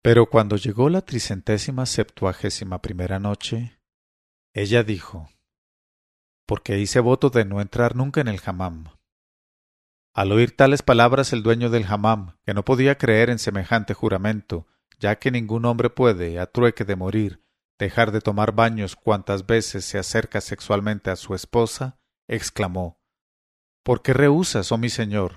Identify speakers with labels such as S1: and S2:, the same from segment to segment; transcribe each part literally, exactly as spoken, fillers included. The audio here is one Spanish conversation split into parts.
S1: Pero cuando llegó la tricentésima septuagésima primera noche, ella dijo: «Porque hice voto de no entrar nunca en el hammam». Al oír tales palabras el dueño del hammam, que no podía creer en semejante juramento, ya que ningún hombre puede, a trueque de morir, dejar de tomar baños cuantas veces se acerca sexualmente a su esposa, exclamó: «¿Por qué rehusas, oh mi señor?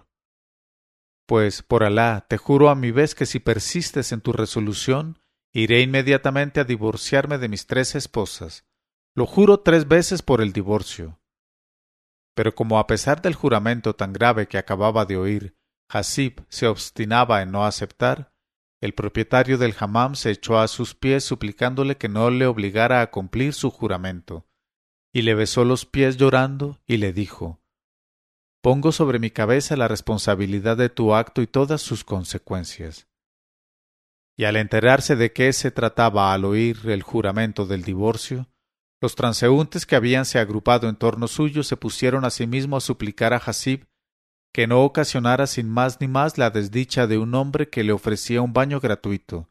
S1: Pues, por Alá, te juro a mi vez que si persistes en tu resolución, iré inmediatamente a divorciarme de mis tres esposas. Lo juro tres veces por el divorcio». Pero como a pesar del juramento tan grave que acababa de oír, Hasib se obstinaba en no aceptar, el propietario del hammam se echó a sus pies suplicándole que no le obligara a cumplir su juramento, y le besó los pies llorando y le dijo: «Pongo sobre mi cabeza la responsabilidad de tu acto y todas sus consecuencias». Y al enterarse de qué se trataba al oír el juramento del divorcio, los transeúntes que habíanse agrupado en torno suyo se pusieron asimismo a suplicar a Hasib que no ocasionara sin más ni más la desdicha de un hombre que le ofrecía un baño gratuito.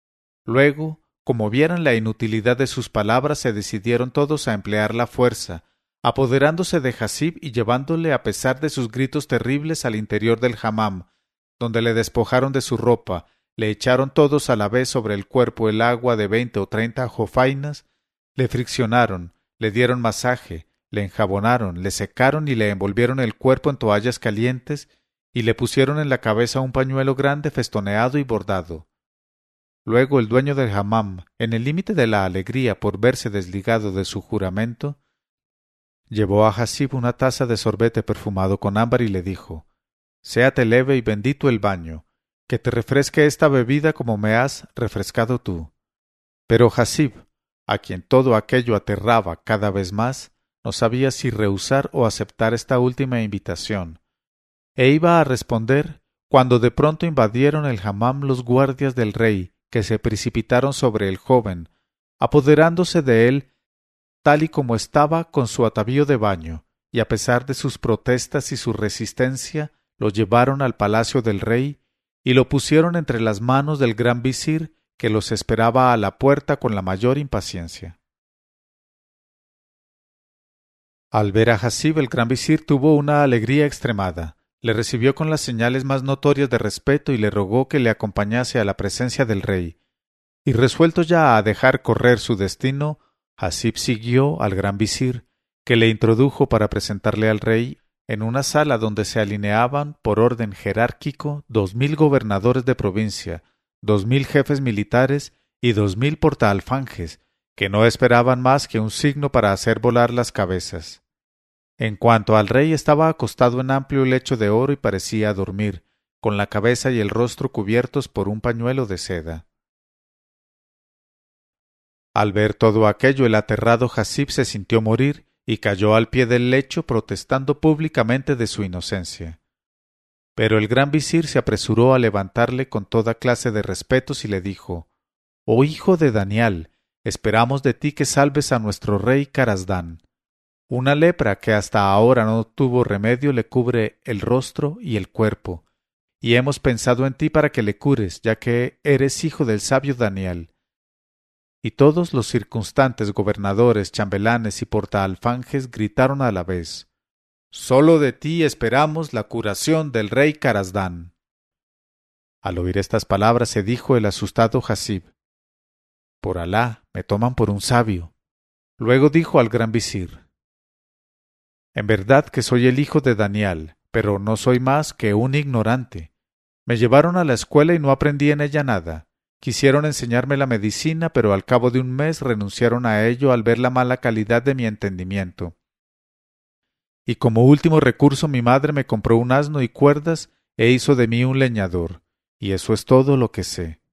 S1: Luego, como vieran la inutilidad de sus palabras, se decidieron todos a emplear la fuerza, apoderándose de Hasib y llevándole a pesar de sus gritos terribles al interior del hammam, donde le despojaron de su ropa, le echaron todos a la vez sobre el cuerpo el agua de veinte o treinta jofainas, le friccionaron, le dieron masaje, le enjabonaron, le secaron y le envolvieron el cuerpo en toallas calientes y le pusieron en la cabeza un pañuelo grande festoneado y bordado. Luego el dueño del hammam, en el límite de la alegría por verse desligado de su juramento, llevó a Hasib una taza de sorbete perfumado con ámbar y le dijo: «Séate leve y bendito el baño, que te refresque esta bebida como me has refrescado tú». Pero Hasib, a quien todo aquello aterraba cada vez más, no sabía si rehusar o aceptar esta última invitación, e iba a responder cuando de pronto invadieron el hammam los guardias del rey, que se precipitaron sobre el joven, apoderándose de él tal y como estaba con su atavío de baño, y a pesar de sus protestas y su resistencia, lo llevaron al palacio del rey y lo pusieron entre las manos del gran visir, que los esperaba a la puerta con la mayor impaciencia. Al ver a Hasib, el gran visir tuvo una alegría extremada. Le recibió con las señales más notorias de respeto y le rogó que le acompañase a la presencia del rey. Y resuelto ya a dejar correr su destino, Hasib siguió al gran visir, que le introdujo para presentarle al rey en una sala donde se alineaban por orden jerárquico dos mil gobernadores de provincia, dos mil jefes militares y dos mil portaalfanjes, que no esperaban más que un signo para hacer volar las cabezas. En cuanto al rey, estaba acostado en amplio lecho de oro y parecía dormir, con la cabeza y el rostro cubiertos por un pañuelo de seda. Al ver todo aquello, el aterrado Hasib se sintió morir y cayó al pie del lecho protestando públicamente de su inocencia. Pero el gran visir se apresuró a levantarle con toda clase de respetos y le dijo: «Oh hijo de Daniel, esperamos de ti que salves a nuestro rey Carazdán. Una lepra que hasta ahora no tuvo remedio le cubre el rostro y el cuerpo, y hemos pensado en ti para que le cures, ya que eres hijo del sabio Daniel». Y todos los circunstantes gobernadores, chambelanes y portaalfanjes gritaron a la vez: «Sólo de ti esperamos la curación del rey Carazdán». Al oír estas palabras se dijo el asustado Hasib: «Por Alá, me toman por un sabio». Luego dijo al gran visir: «En verdad que soy el hijo de Daniel, pero no soy más que un ignorante. Me llevaron a la escuela y no aprendí en ella nada. Quisieron enseñarme la medicina, pero al cabo de un mes renunciaron a ello al ver la mala calidad de mi entendimiento. Y como último recurso mi madre me compró un asno y cuerdas e hizo de mí un leñador, y eso es todo lo que sé».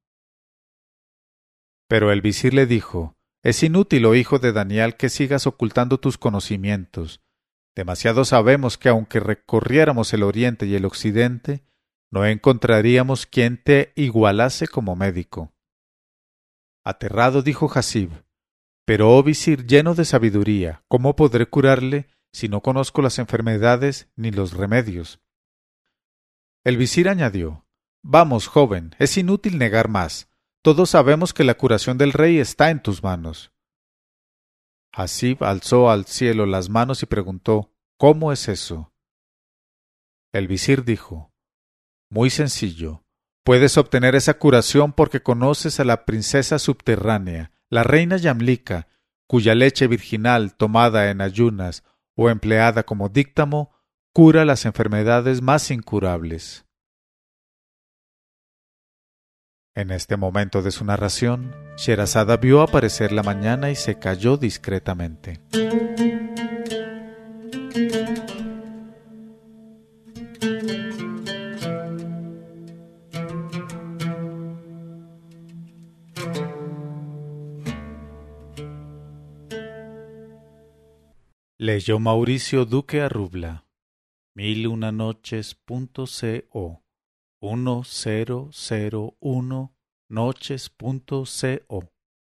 S1: Pero el visir le dijo: «Es inútil, oh hijo de Daniel, que sigas ocultando tus conocimientos. Demasiado sabemos que aunque recorriéramos el oriente y el occidente, no encontraríamos quien te igualase como médico». Aterrado dijo Hasib: «Pero, oh visir lleno de sabiduría, ¿cómo podré curarle si no conozco las enfermedades ni los remedios?». El visir añadió: «Vamos, joven, es inútil negar más. Todos sabemos que la curación del rey está en tus manos. Hasib alzó al cielo las manos y preguntó, ¿cómo es eso? El visir dijo, muy sencillo. Puedes obtener esa curación porque conoces a la princesa subterránea, la reina Yamlika, cuya leche virginal tomada en ayunas o empleada como díctamo cura las enfermedades más incurables. En este momento de su narración, Sherazada vio aparecer la mañana y se calló discretamente. Leyó Mauricio Duque Arrubla, Mil una noches punto co, uno cero cero uno noches punto co.